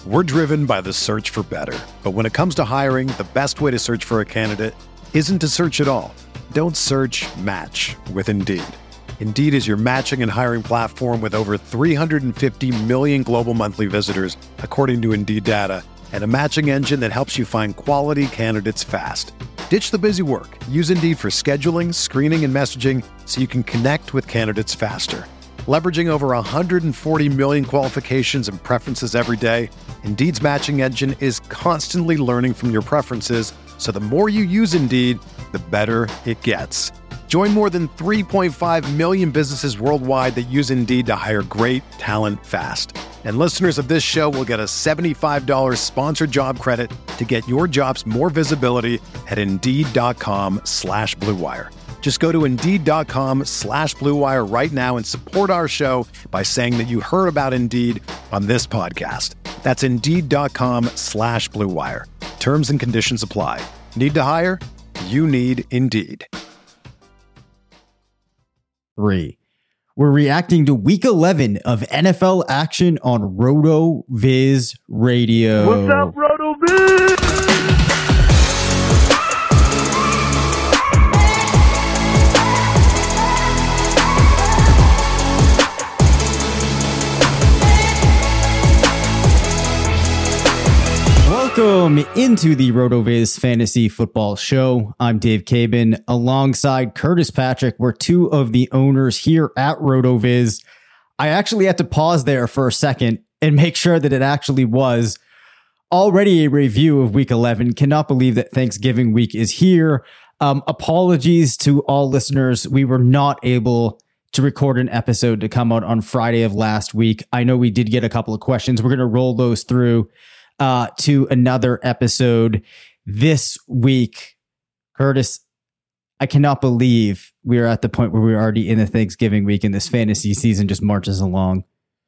We're driven by the search for better. But when it comes to hiring, the best way to search for a candidate isn't to search at all. Don't search, match with Indeed. Indeed is your matching and hiring platform with over 350 million global monthly visitors, according to Indeed data, and a matching engine that helps you find quality candidates fast. Ditch the busy work. Use Indeed for scheduling, screening, and messaging so you can connect with candidates faster. Leveraging over 140 million qualifications and preferences every day, Indeed's matching engine is constantly learning from your preferences, so the more you use Indeed, the better it gets. Join more than 3.5 million businesses worldwide that use Indeed to hire great talent fast. And listeners of this show will get a $75 sponsored job credit to get your jobs more visibility at Indeed.com/Blue Wire. Just go to Indeed.com/Blue Wire right now and support our show by saying that you heard about Indeed on this podcast. That's Indeed.com/Blue Wire. Terms and conditions apply. Need to hire? You need Indeed. 3. We're reacting to Week 11 of NFL action on RotoViz Radio. What's up, RotoViz? Welcome into the RotoViz Fantasy Football Show. I'm Dave Cabin alongside Curtis Patrick. We're two of the owners here at RotoViz. I actually had to pause there for a second and make sure that it actually was already a review of Week 11. Cannot believe that Thanksgiving week is here. Apologies to all listeners. We were not able to record an episode to come out on Friday of last week. I know we did get a couple of questions. We're going to roll those through to another episode this week. Curtis, I cannot believe we are at the point where we're already in the Thanksgiving week and this fantasy season just marches along.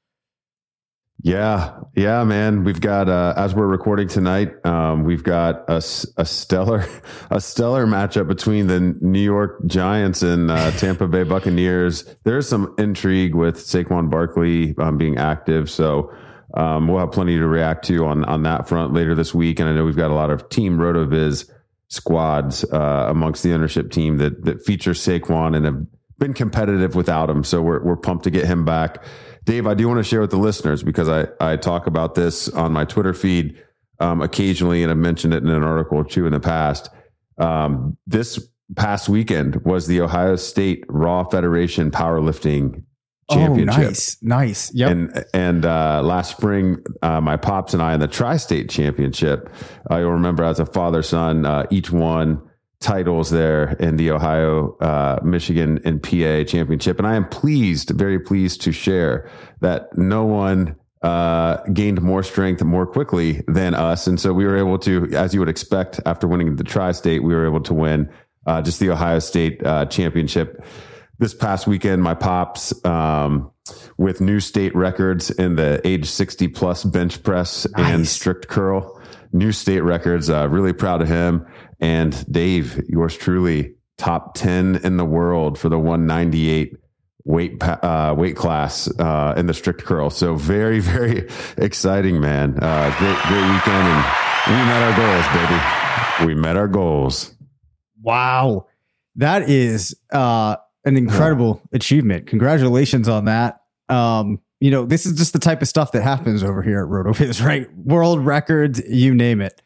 Yeah, man. We've got, as we're recording tonight, we've got a stellar matchup between the New York Giants and Tampa Bay Buccaneers. There's some intrigue with Saquon Barkley being active, so we'll have plenty to react to on that front later this week. And I know we've got a lot of Team RotoViz squads amongst the ownership team that feature Saquon and have been competitive without him. So we're pumped to get him back. Dave, I do want to share with the listeners, because I talk about this on my Twitter feed occasionally, and I've mentioned it in an article or two in the past. This past weekend was the Ohio State Raw Federation Powerlifting Championship. Oh, nice. Yep. And last spring, my pops and I in the Tri-State Championship, you'll remember as a father-son, each won titles there in the Ohio, Michigan, and PA Championship. And I am very pleased to share that no one gained more strength more quickly than us. And so we were able to, as you would expect after winning the Tri-State, we were able to win just the Ohio State Championship. This past weekend, my pops, with new state records in the age 60 plus bench press and strict curl, new state records. Really proud of him. And Dave, yours truly, top 10 in the world for the 198 weight class in the strict curl. So very, very exciting, man. Great weekend, and we met our goals, baby. We met our goals. Wow, that is an incredible achievement. Congratulations on that. This is just the type of stuff that happens over here at RotoViz, right? World records, you name it.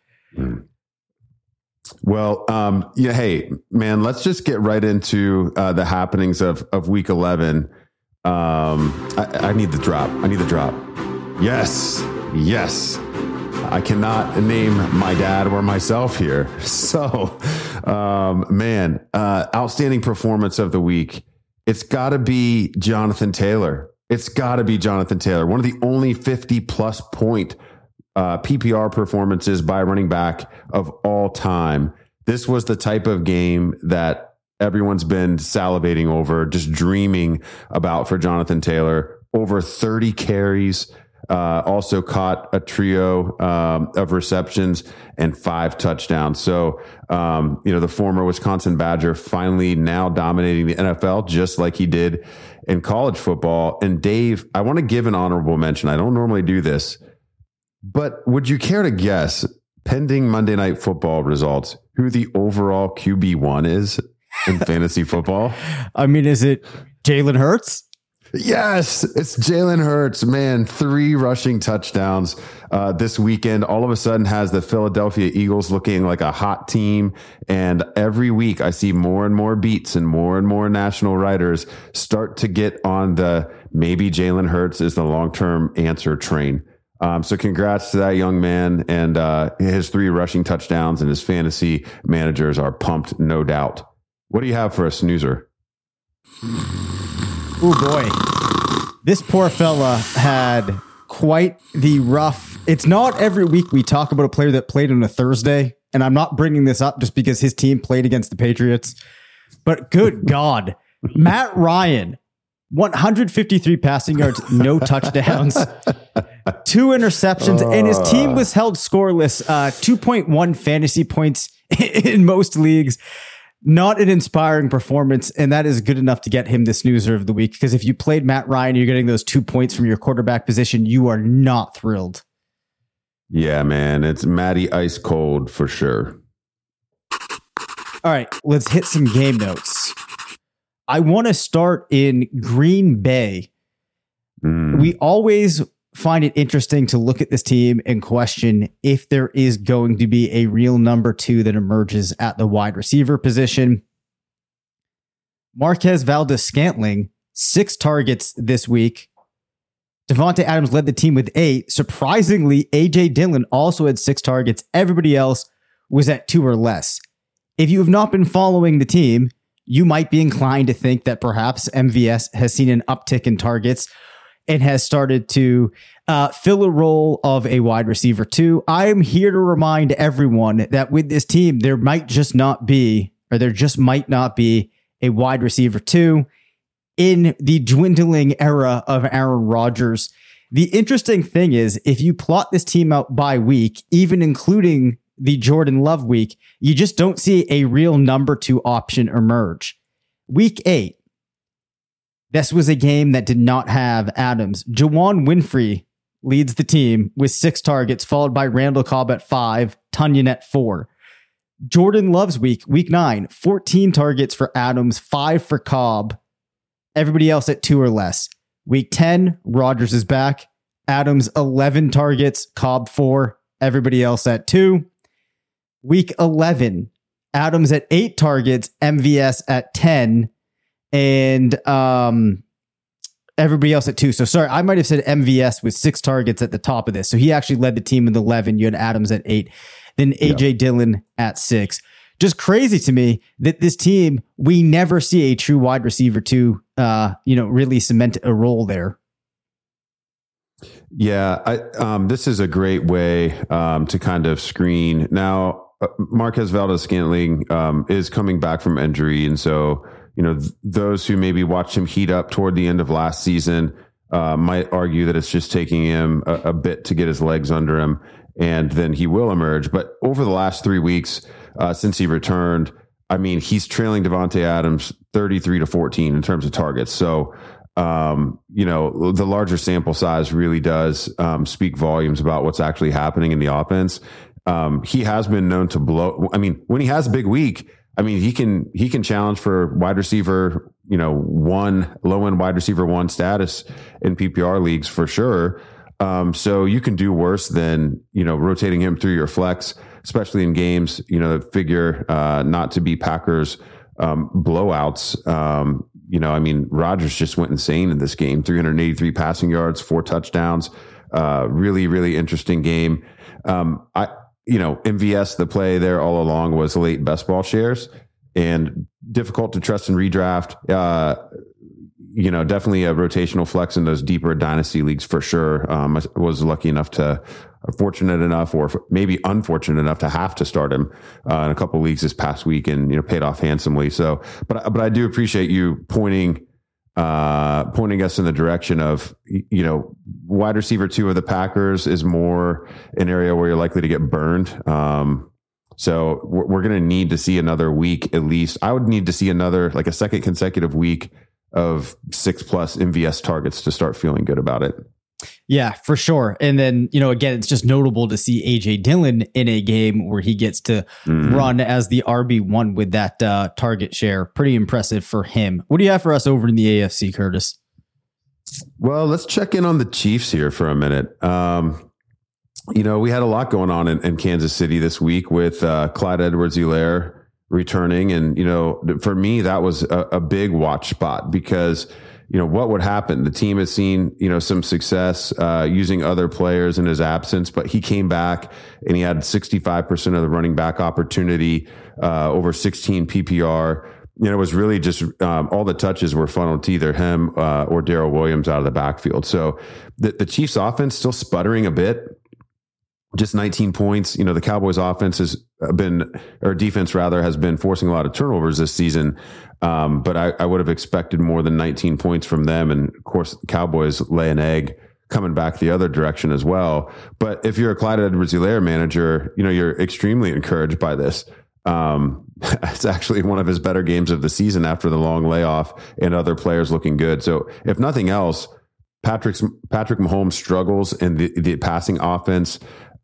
Well, hey, man, let's just get right into the happenings of Week 11. I need the drop. Yes. I cannot name my dad or myself here. So, outstanding performance of the week. It's got to be Jonathan Taylor. One of the only 50-plus point PPR performances by a running back of all time. This was the type of game that everyone's been salivating over, just dreaming about for Jonathan Taylor. Over 30 carries, also caught a trio of receptions and 5 touchdowns. So, the former Wisconsin Badger finally now dominating the NFL, just like he did in college football. And Dave, I want to give an honorable mention. I don't normally do this, But would you care to guess, pending Monday Night Football results, who the overall QB1 is in fantasy football? I mean, is it Jalen Hurts? Yes, it's Jalen Hurts, man. 3 rushing touchdowns this weekend. All of a sudden has the Philadelphia Eagles looking like a hot team. And every week I see more and more beats and more national writers start to get on the maybe Jalen Hurts is the long-term answer train. So congrats to that young man and his 3 rushing touchdowns, and his fantasy managers are pumped, no doubt. What do you have for a snoozer? Oh boy, this poor fella had quite the rough. It's not every week we talk about a player that played on a Thursday, and I'm not bringing this up just because his team played against the Patriots, but good God, Matt Ryan, 153 passing yards, no touchdowns, 2 interceptions, and his team was held scoreless, 2.1 fantasy points in most leagues. Not an inspiring performance, and that is good enough to get him the snoozer of the week, because if you played Matt Ryan, you're getting those 2 points from your quarterback position, you are not thrilled. Yeah, man, it's Matty ice cold for sure. All right, let's hit some game notes. I want to start in Green Bay. We always find it interesting to look at this team and question if there is going to be a real number 2 that emerges at the wide receiver position. Marquez Valdes-Scantling, 6 targets this week. Davante Adams led the team with 8. Surprisingly, A.J. Dillon also had 6 targets. Everybody else was at 2 or less. If you have not been following the team, you might be inclined to think that perhaps MVS has seen an uptick in targets and has started to fill a role of a wide receiver 2. I'm here to remind everyone that with this team, there just might not be a wide receiver 2 in the dwindling era of Aaron Rodgers. The interesting thing is, if you plot this team out by week, even including the Jordan Love week, you just don't see a real number 2 option emerge. Week 8. This was a game that did not have Adams. Juwann Winfrey leads the team with 6 targets, followed by Randall Cobb at 5, Tonyan at 4. Jordan Love's week 9, 14 targets for Adams, 5 for Cobb. Everybody else at 2 or less. Week 10, Rodgers is back. Adams, 11 targets, Cobb 4, everybody else at 2. Week 11, Adams at 8 targets, MVS at 10. And everybody else at 2. So sorry, I might have said MVS with 6 targets at the top of this. So he actually led the team with 11. You had Adams at 8. Then A.J. Dillon at 6. Just crazy to me that this team, we never see a true wide receiver 2, really cement a role there. Yeah, this is a great way to kind of screen. Now, Marquez Valdes-Scantling is coming back from injury, and so those who maybe watched him heat up toward the end of last season might argue that it's just taking him a bit to get his legs under him, and then he will emerge. But over the last 3 weeks since he returned, I mean, he's trailing Davante Adams 33-14 in terms of targets. So, the larger sample size really does speak volumes about what's actually happening in the offense. He has been known to blow. I mean, when he has a big week, I mean, he can challenge for wide receiver, 1, low end wide receiver 1 status in PPR leagues for sure. So you can do worse than, rotating him through your flex, especially in games, that figure not to be Packers blowouts. I mean, Rodgers just went insane in this game, 383 passing yards, 4 touchdowns. Really, really interesting game. MVS, the play there all along was late best ball shares and difficult to trust in redraft. Definitely a rotational flex in those deeper dynasty leagues for sure. I was fortunate enough, or maybe unfortunate enough to have to start him in a couple of leagues this past week, and paid off handsomely. So, but I do appreciate you pointing us in the direction of, wide receiver 2 of the Packers is more an area where you're likely to get burned. So we're going to need to see another week at least. I would need to see a second consecutive week of 6+ MVS targets to start feeling good about it. Yeah, for sure. And then, again, it's just notable to see AJ Dillon in a game where he gets to run as the RB1 with that target share. Pretty impressive for him. What do you have for us over in the AFC, Curtis? Well, let's check in on the Chiefs here for a minute. We had a lot going on in Kansas City this week with Clyde Edwards-Helaire returning. And, for me, that was a big watch spot because, what would happen? The team has seen, some success using other players in his absence, but he came back and he had 65% of the running back opportunity, over 16 PPR. It was really just all the touches were funneled to either him or Darrell Williams out of the backfield. So the Chiefs offense still sputtering a bit. Just 19 points. The Cowboys offense defense has been forcing a lot of turnovers this season. But I would have expected more than 19 points from them. And of course, the Cowboys lay an egg coming back the other direction as well. But if you're a Clyde Edwards-Helaire manager, you're extremely encouraged by this. It's actually one of his better games of the season after the long layoff and other players looking good. So if nothing else, Patrick Mahomes struggles in the passing offense,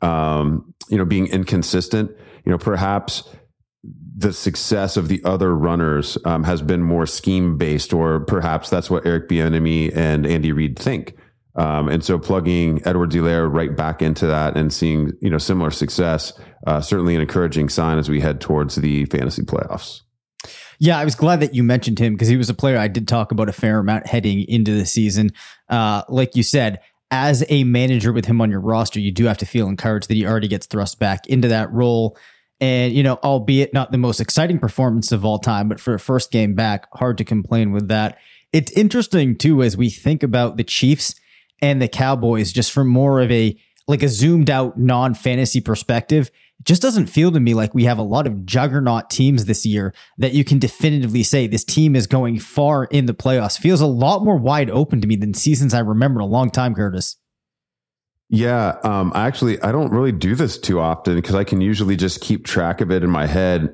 being inconsistent, perhaps the success of the other runners has been more scheme based, or perhaps that's what Eric Bieniemy and Andy Reid think. And so plugging Edwards-Helaire right back into that and seeing, similar success, certainly an encouraging sign as we head towards the fantasy playoffs. Yeah, I was glad that you mentioned him because he was a player I did talk about a fair amount heading into the season. Like you said, as a manager with him on your roster, you do have to feel encouraged that he already gets thrust back into that role. And, albeit not the most exciting performance of all time, but for a first game back, hard to complain with that. It's interesting, too, as we think about the Chiefs and the Cowboys, just from more of a zoomed out non-fantasy perspective. It just doesn't feel to me like we have a lot of juggernaut teams this year that you can definitively say this team is going far in the playoffs. Feels a lot more wide open to me than seasons I remember in a long time, Curtis. Yeah, I don't really do this too often because I can usually just keep track of it in my head.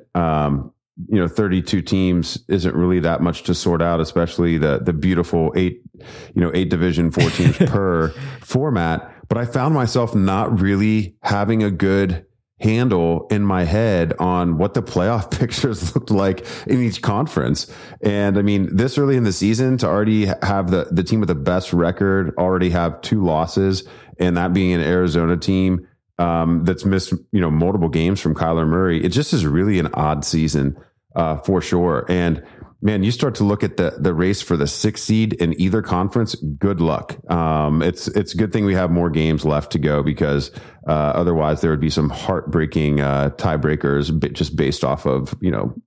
32 teams isn't really that much to sort out, especially the beautiful eight division, 4 teams per format. But I found myself not really having a good handle in my head on what the playoff pictures looked like in each conference. And I mean, this early in the season to already have the team with the best record already have 2 losses, and that being an Arizona team that's missed, multiple games from Kyler Murray. It just is really an odd season for sure. And man, you start to look at the race for the 6th seed in either conference. Good luck. It's a good thing we have more games left to go because otherwise there would be some heartbreaking tiebreakers just based off of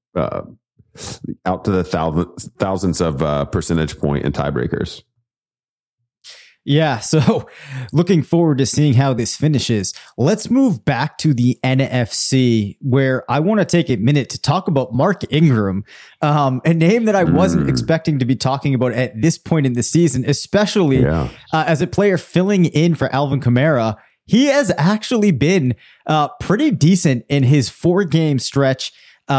out to the thousands of percentage point in tiebreakers. Yeah, so looking forward to seeing how this finishes. Let's move back to the NFC, where I want to take a minute to talk about Mark Ingram, a name that I wasn't expecting to be talking about at this point in the season, especially as a player filling in for Alvin Kamara. He has actually been pretty decent in his 4-game stretch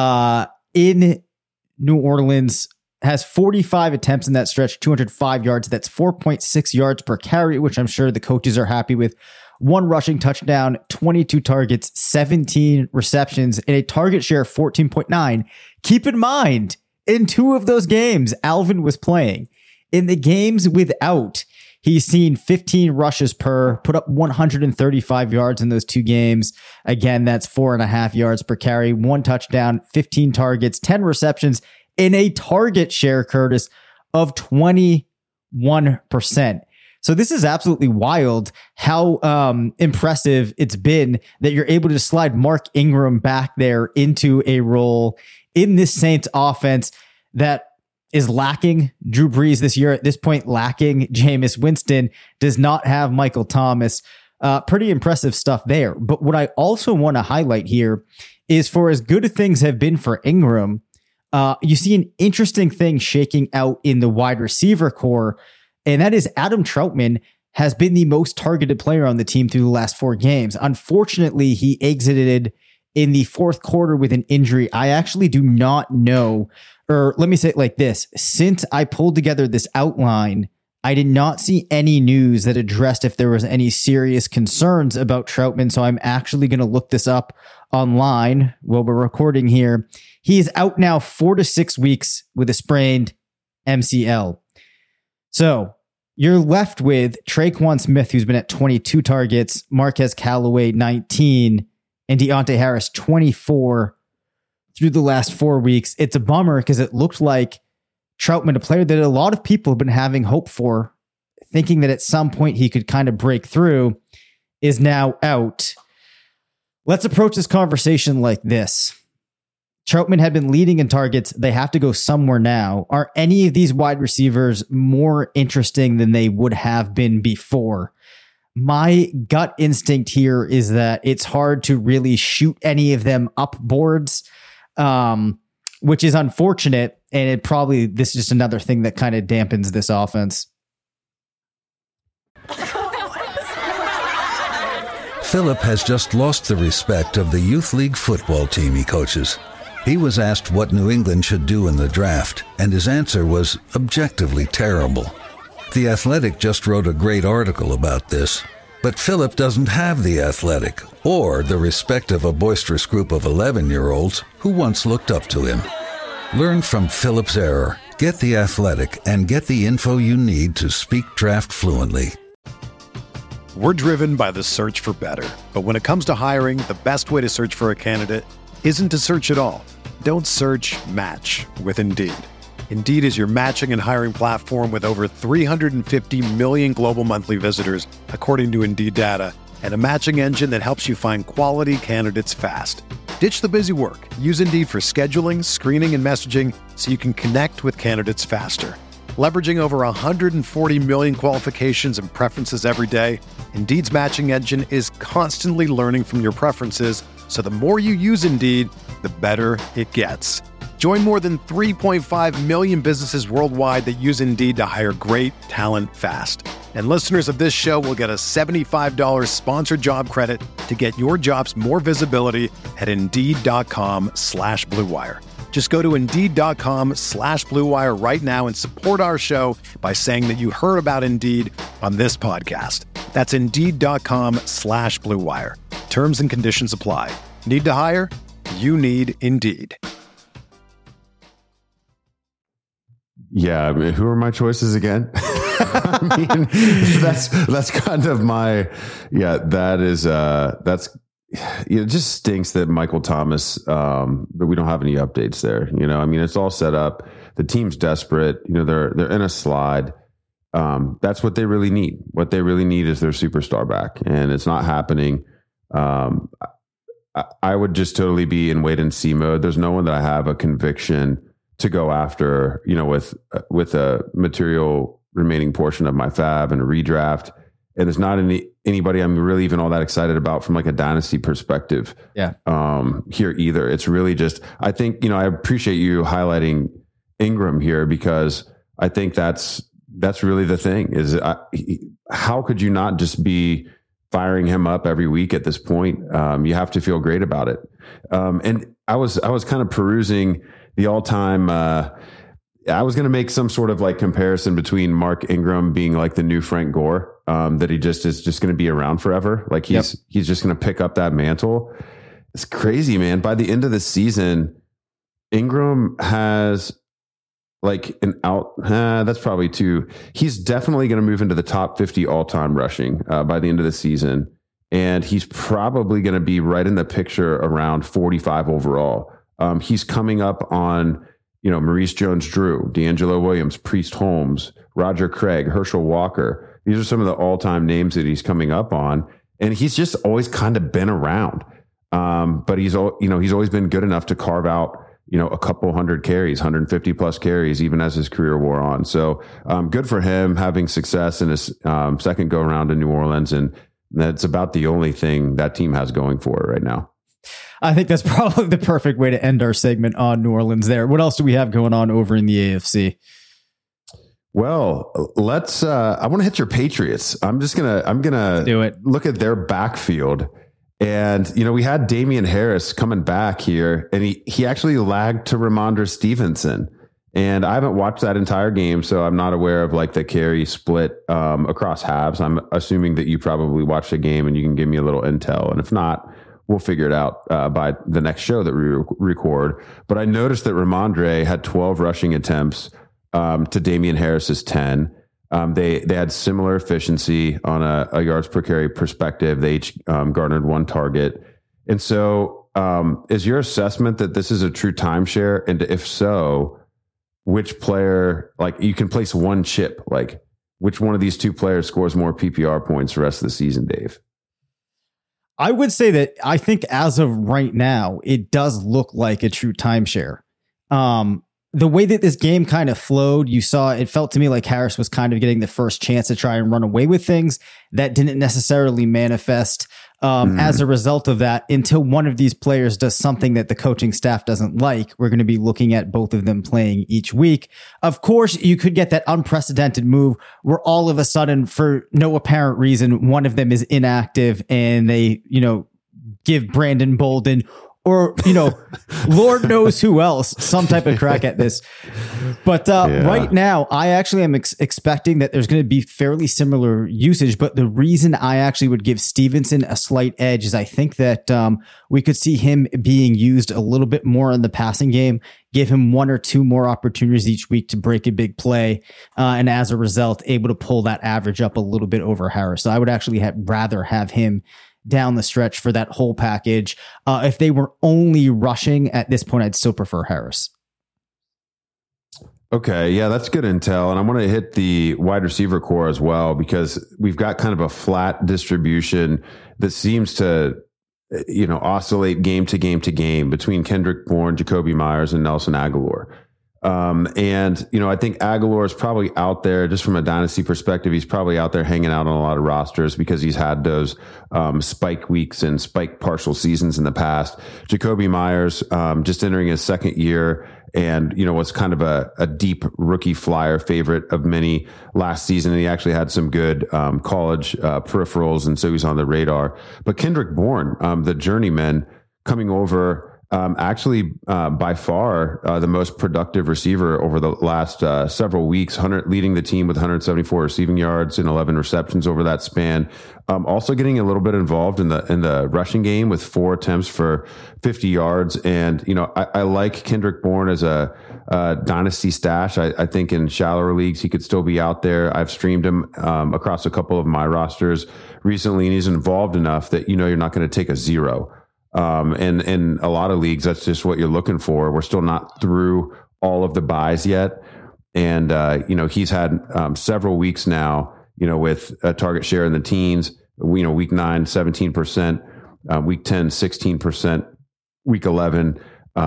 in New Orleans. Has 45 attempts in that stretch, 205 yards. That's 4.6 yards per carry, which I'm sure the coaches are happy with. 1 rushing touchdown, 22 targets, 17 receptions, and a target share of 14.9. Keep in mind, in 2 of those games, Alvin was playing. In the games without, he's seen 15 rushes per, put up 135 yards in those 2 games. Again, that's 4.5 yards per carry, 1 touchdown, 15 targets, 10 receptions, in a target share, Curtis, of 21%. So this is absolutely wild how impressive it's been that you're able to slide Mark Ingram back there into a role in this Saints offense that is lacking Drew Brees this year. At this point, lacking Jameis Winston, does not have Michael Thomas. Pretty impressive stuff there. But what I also want to highlight here is, for as good things have been for Ingram, you see an interesting thing shaking out in the wide receiver core, and that is Adam Troutman has been the most targeted player on the team through the last 4 games. Unfortunately, he exited in the 4th quarter with an injury. I actually do not know, or let me say it like this. Since I pulled together this outline I did not see any news that addressed if there was any serious concerns about Trautman, so I'm actually going to look this up online while we're recording here. He is out now 4 to 6 weeks with a sprained MCL. So you're left with Traquan Smith, who's been at 22 targets, Marquez Callaway 19, and Deontay Harris 24 through the last 4 weeks. It's a bummer because it looked like Trautman, a player that a lot of people have been having hope for, thinking that at some point he could kind of break through, is now out. Let's approach this conversation like this. Trautman had been leading in targets. They have to go somewhere now. Are any of these wide receivers more interesting than they would have been before? My gut instinct here is that it's hard to really shoot any of them up boards, which is unfortunate. And this is just another thing that kind of dampens this offense. Philip has just lost the respect of the youth league football team he coaches. He was asked what New England should do in the draft, and his answer was objectively terrible. The Athletic just wrote a great article about this, but Philip doesn't have The Athletic or the respect of a boisterous group of 11-year-olds who once looked up to him. Learn from Philip's error. Get The Athletic and get the info you need to speak draft fluently. We're driven by the search for better. But when it comes to hiring, the best way to search for a candidate isn't to search at all. Don't search, match with Indeed. Indeed is your matching and hiring platform with over 350 million global monthly visitors, according to Indeed data, and a matching engine that helps you find quality candidates fast. Ditch the busy work. Use Indeed for scheduling, screening, and messaging so you can connect with candidates faster. Leveraging over 140 million qualifications and preferences every day, Indeed's matching engine is constantly learning from your preferences, so the more you use Indeed, the better it gets. Join more than 3.5 million businesses worldwide that use Indeed to hire great talent fast. And listeners of this show will get a $75 sponsored job credit to get your jobs more visibility at Indeed.com/Blue Wire. Just go to Indeed.com/Blue Wire right now and support our show by saying that you heard about Indeed on this podcast. That's Indeed.com/Blue Wire. Terms and conditions apply. Need to hire? You need Indeed. Yeah, I mean, who are my choices again? I mean, that's kind of my, that is, it just stinks that Michael Thomas, that we don't have any updates there. I mean, it's all set up. The team's desperate. They're in a slide. That's what they really need. What they really need is their superstar back, and it's not happening. I would just totally be in wait and see mode. There's no one that I have a conviction to go after, with a material remaining portion of my fab and a redraft. And there's not anybody I'm really even all that excited about from like a dynasty perspective. Yeah. Here either. It's really just, I think, I appreciate you highlighting Ingram here, because I think that's really the thing is how could you not just be firing him up every week at this point? You have to feel great about it. And I was kind of perusing the all-time, I was going to make some sort of like comparison between Mark Ingram being like the new Frank Gore, that he just is just going to be around forever. Like he's just going to pick up that mantle. It's crazy, man. By the end of the season, Ingram has like that's probably too. He's definitely going to move into the top 50 all-time rushing by the end of the season. And he's probably going to be right in the picture around 45 overall. He's coming up on, Maurice Jones-Drew, D'Angelo Williams, Priest Holmes, Roger Craig, Herschel Walker. These are some of the all-time names that he's coming up on. And he's just always kind of been around. But he's always been good enough to carve out, a couple hundred carries, 150 plus carries, even as his career wore on. So good for him having success in his second go around in New Orleans. And that's about the only thing that team has going for it right now. I think that's probably the perfect way to end our segment on New Orleans there. What else do we have going on over in the AFC? Well, let's, I want to hit your Patriots. I'm going to do it. Look at their backfield. And, we had Damian Harris coming back here, and he actually lagged to Ramondre Stevenson. And I haven't watched that entire game, so I'm not aware of like the carry split across halves. I'm assuming that you probably watched the game and you can give me a little intel. And if not, we'll figure it out by the next show that we record. But I noticed that Ramondre had 12 rushing attempts to Damian Harris's 10. They had similar efficiency on a yards per carry perspective. They each garnered one target. And so is your assessment that this is a true timeshare? And if so, which player, like you can place one chip, like which one of these two players scores more PPR points the rest of the season, Dave? I would say that I think as of right now, it does look like a true timeshare. The way that this game kind of flowed, you saw, it felt to me like Harris was kind of getting the first chance to try and run away with things that didn't necessarily manifest as a result of that until one of these players does something that the coaching staff doesn't like. We're going to be looking at both of them playing each week. Of course, you could get that unprecedented move where all of a sudden, for no apparent reason, one of them is inactive and they, give Brandon Bolden or, Lord knows who else, some type of crack at this. But right now, I actually am expecting that there's going to be fairly similar usage. But the reason I actually would give Stevenson a slight edge is I think that we could see him being used a little bit more in the passing game, give him one or two more opportunities each week to break a big play. And as a result, able to pull that average up a little bit over Harris. So I would actually rather have him down the stretch for that whole package. If they were only rushing at this point, I'd still prefer Harris. Okay. Yeah, that's good intel. And I want to hit the wide receiver core as well, because we've got kind of a flat distribution that seems to, oscillate game to game to game between Kendrick Bourne, Jakobi Meyers, and Nelson Agholor. I think Agholor is probably out there just from a dynasty perspective. He's probably out there hanging out on a lot of rosters because he's had those spike weeks and spike partial seasons in the past. Jakobi Meyers, just entering his second year and, was kind of a deep rookie flyer favorite of many last season. And he actually had some good college peripherals. And so he's on the radar. But Kendrick Bourne, the journeyman coming over, by far the most productive receiver over the last several weeks, leading the team with 174 receiving yards and 11 receptions over that span. Also getting a little bit involved in the rushing game with 4 attempts for 50 yards. And, I like Kendrick Bourne as a dynasty stash. I think in shallower leagues, he could still be out there. I've streamed him across a couple of my rosters recently, and he's involved enough that, you're not going to take a 0. And in a lot of leagues, that's just what you're looking for. We're still not through all of the buys yet. And, he's had several weeks now, with a target share in the teens, week 9, 17%, week 10, 16%, week 11.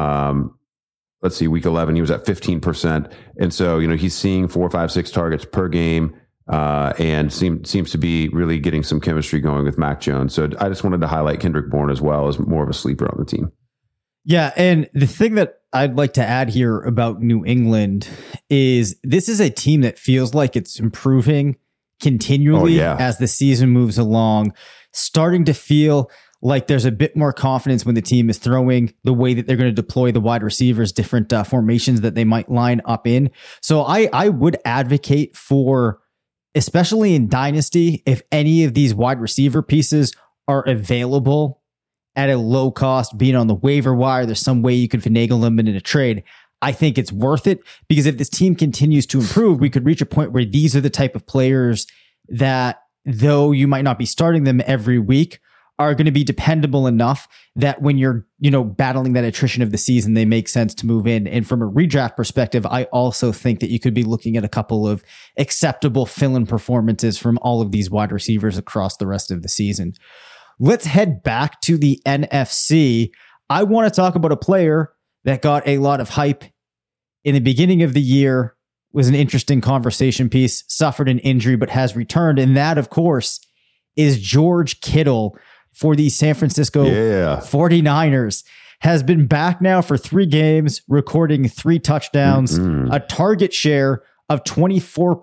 Week 11, he was at 15%. And so, he's seeing 4, 5, 6 targets per game. And seems to be really getting some chemistry going with Mac Jones. So I just wanted to highlight Kendrick Bourne as well as more of a sleeper on the team. Yeah. And the thing that I'd like to add here about New England is this is a team that feels like it's improving continually as the season moves along, starting to feel like there's a bit more confidence when the team is throwing, the way that they're going to deploy the wide receivers, different formations that they might line up in. So I would advocate for, especially in Dynasty, if any of these wide receiver pieces are available at a low cost, being on the waiver wire, there's some way you can finagle them in a trade. I think it's worth it, because if this team continues to improve, we could reach a point where these are the type of players that, though you might not be starting them every week, are going to be dependable enough that when you're, battling that attrition of the season, they make sense to move in. And from a redraft perspective, I also think that you could be looking at a couple of acceptable fill-in performances from all of these wide receivers across the rest of the season. Let's head back to the NFC. I want to talk about a player that got a lot of hype in the beginning of the year, was an interesting conversation piece, suffered an injury, but has returned. And that, of course, is George Kittle for the San Francisco 49ers. Has been back now for 3 games, recording 3 touchdowns, a target share of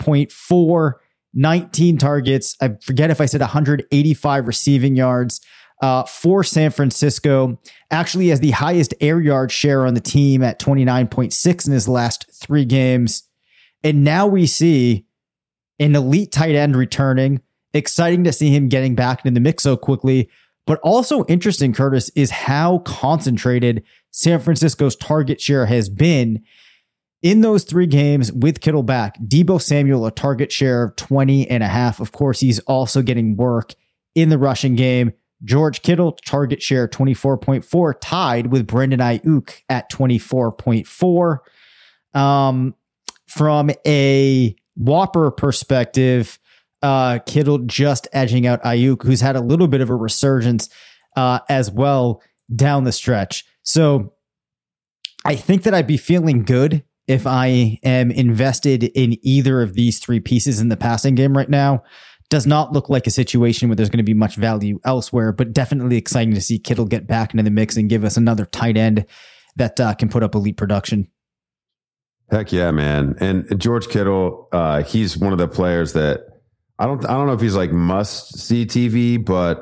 24.4, 19 targets. I forget if I said 185 receiving yards. for San Francisco. Actually has the highest air yard share on the team at 29.6 in his last 3 games. And now we see an elite tight end returning. Exciting to see him getting back into the mix so quickly. But also interesting, Curtis, is how concentrated San Francisco's target share has been in those 3 games with Kittle back. Deebo Samuel, a target share of 20.5. Of course, he's also getting work in the rushing game. George Kittle, target share 24.4, tied with Brandon Ayuk at 24.4. From a Whopper perspective, Kittle just edging out Ayuk, who's had a little bit of a resurgence as well down the stretch. So I think that I'd be feeling good if I am invested in either of these 3 pieces in the passing game right now. Does not look like a situation where there's going to be much value elsewhere, but definitely exciting to see Kittle get back into the mix and give us another tight end that can put up elite production. Heck yeah, man. And George Kittle, he's one of the players that I don't know if he's like must see TV, but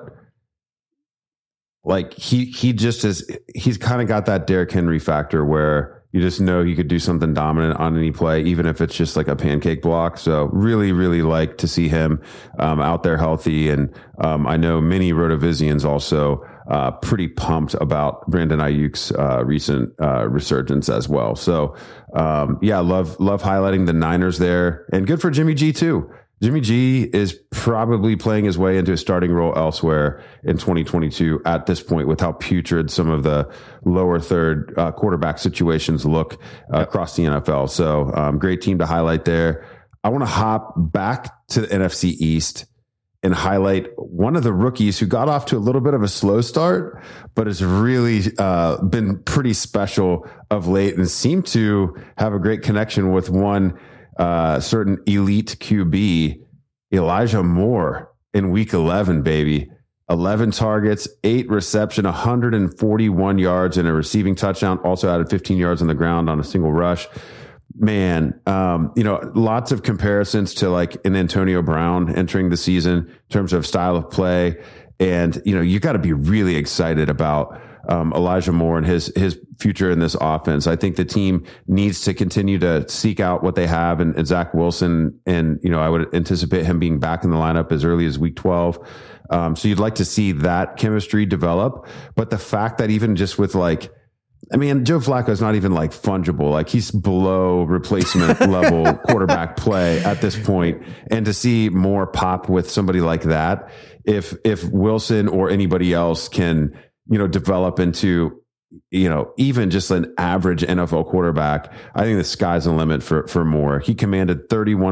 like he just is, he's kind of got that Derrick Henry factor where you just know he could do something dominant on any play, even if it's just like a pancake block. So really, really like to see him out there healthy. And I know many Rotovisians also pretty pumped about Brandon Ayuk's recent resurgence as well. So yeah, love highlighting the Niners there, and good for Jimmy G too. Jimmy G is probably playing his way into a starting role elsewhere in 2022 at this point, with how putrid some of the lower third quarterback situations look across the NFL. So great team to highlight there. I want to hop back to the NFC East and highlight one of the rookies who got off to a little bit of a slow start, but has really been pretty special of late and seemed to have a great connection with one certain elite QB, Elijah Moore, in week 11, baby. 11 targets, 8 reception, 141 yards and a receiving touchdown. Also added 15 yards on the ground on a single rush. Man, lots of comparisons to like an Antonio Brown entering the season in terms of style of play. And, you got to be really excited about Elijah Moore and his future in this offense. I think the team needs to continue to seek out what they have in Zach Wilson. And, I would anticipate him being back in the lineup as early as week 12. So you'd like to see that chemistry develop. But the fact that even just with Joe Flacco is not even like fungible. Like he's below replacement level quarterback play at this point. And to see more pop with somebody like that, if Wilson or anybody else can, develop into, even just an average NFL quarterback, I think the sky's the limit for Moore. He commanded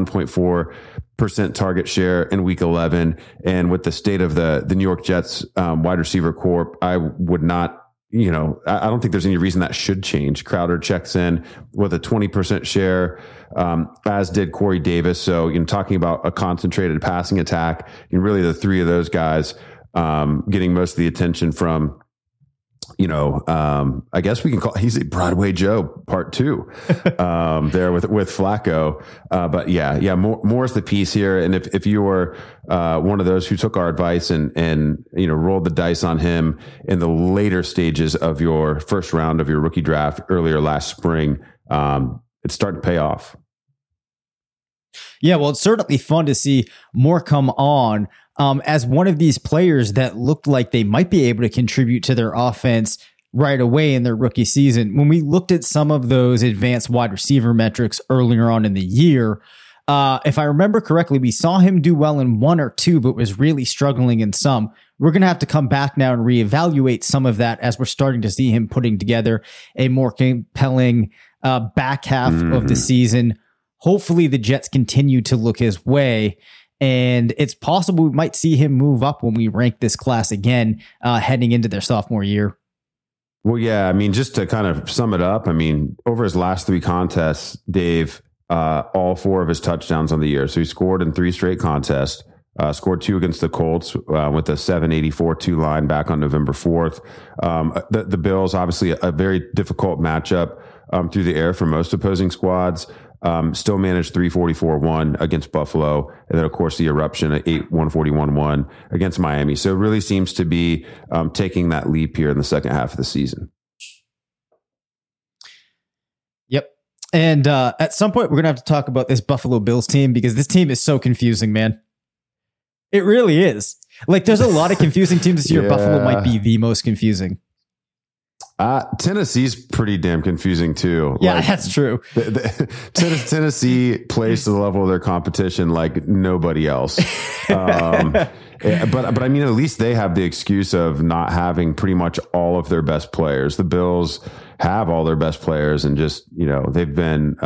31.4% target share in week 11. And with the state of the New York Jets wide receiver corps, I would not, I don't think there's any reason that should change. Crowder checks in with a 20% share, as did Corey Davis. So, talking about a concentrated passing attack, really the 3 of those guys getting most of the attention from, I guess we can call, he's a Broadway Joe part 2 there with Flacco. But yeah, more is the piece here. And if you were one of those who took our advice and rolled the dice on him in the later stages of your first round of your rookie draft earlier last spring, it's starting to pay off. Yeah, well, it's certainly fun to see more come on as one of these players that looked like they might be able to contribute to their offense right away in their rookie season. When we looked at some of those advanced wide receiver metrics earlier on in the year, if I remember correctly, we saw him do well in 1 or 2, but was really struggling in some. We're going to have to come back now and reevaluate some of that as we're starting to see him putting together a more compelling back half of the season. Hopefully the Jets continue to look his way, and it's possible we might see him move up when we rank this class again, heading into their sophomore year. Well, yeah, just to kind of sum it up, over his last 3 contests, Dave, all 4 of his touchdowns on the year. So he scored in 3 straight contests, scored 2 against the Colts with a 784-2 line back on November 4th. The Bills, obviously a very difficult matchup through the air for most opposing squads. Still managed 344-1 against Buffalo. And then, of course, the eruption at 141-1 against Miami. So it really seems to be taking that leap here in the second half of the season. Yep. And at some point, we're going to have to talk about this Buffalo Bills team because this team is so confusing, man. It really is. Like, there's a lot of confusing teams this year. Yeah. Buffalo might be the most confusing. Tennessee's pretty damn confusing too. Yeah, like, that's true. Tennessee plays to the level of their competition like nobody else. But I mean, at least they have the excuse of not having pretty much all of their best players. The Bills have all their best players and just, they've been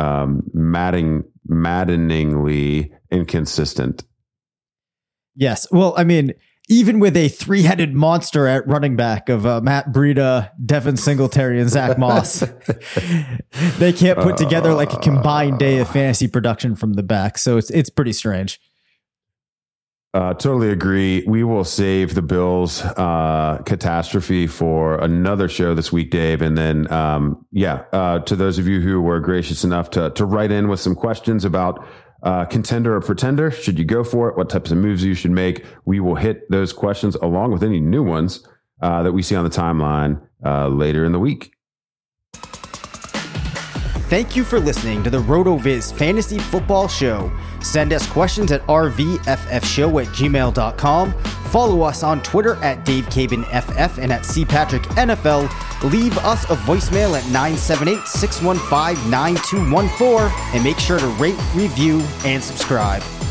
maddeningly inconsistent. Yes. Well, I mean, even with a three-headed monster at running back of Matt Breida, Devin Singletary, and Zach Moss, they can't put together like a combined day of fantasy production from the back. So it's pretty strange. Totally agree. We will save the Bills catastrophe for another show this week, Dave. And then, to those of you who were gracious enough to write in with some questions about contender or pretender, should you go for it? What types of moves you should make? We will hit those questions along with any new ones that we see on the timeline later in the week. Thank you for listening to the RotoViz Fantasy Football Show. Send us questions at rvffshow@gmail.com. Follow us on Twitter at DaveCabinFF and at CPatrickNFL. Leave us a voicemail at 978-615-9214 and make sure to rate, review, and subscribe.